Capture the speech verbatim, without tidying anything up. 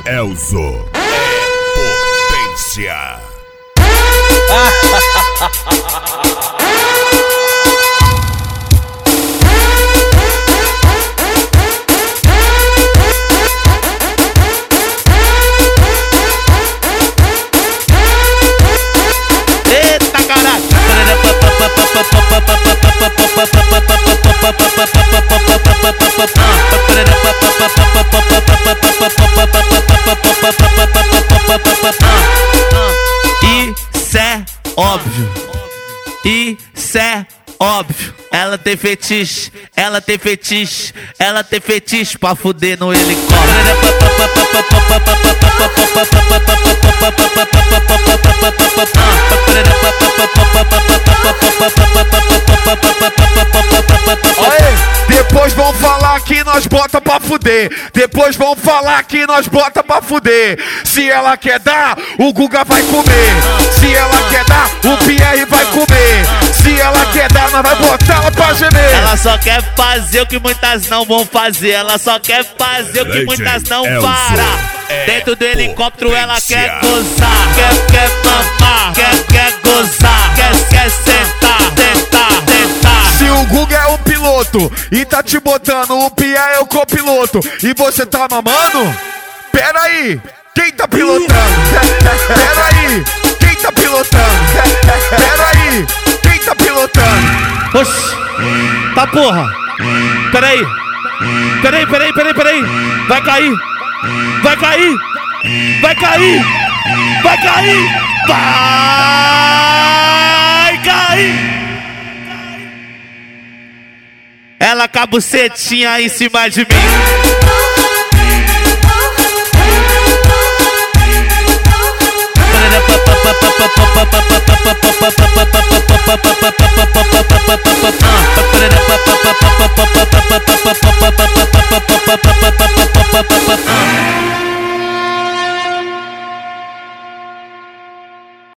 Elzo é potência. Eita caralho! Isso é óbvio. Isso é óbvio. Ela tem fetiche, ela tem fetiche, ela tem fetiche pra fuder no helicóptero. Depois vão falar que nós bota pra fuder. Depois vão falar que nós bota pra fuder. Se ela quer dar, o Guga vai comer. Se ela quer dar, o Pierre vai comer. Se ela quer dar, nós vai botar ela pra gemer. Ela só quer fazer o que muitas não vão fazer. Ela só quer fazer o que muitas não param. Dentro do helicóptero ela quer gozar, quer, quer mamar, quer, quer gozar, quer, quer sentar, tentar, tentar. Se o Guga é o piloto e tá te botando, o Pierre é o copiloto e você tá mamando? Pera aí, quem tá pilotando? Pera aí, quem tá pilotando? Pera aí, quem tá pilotando? Oxi, tá porra. Pera aí, pera aí, pera aí, pera aí, pera aí. Vai cair, vai cair, vai cair, vai cair, vai cair. Ela com a bucetinha em cima de mim.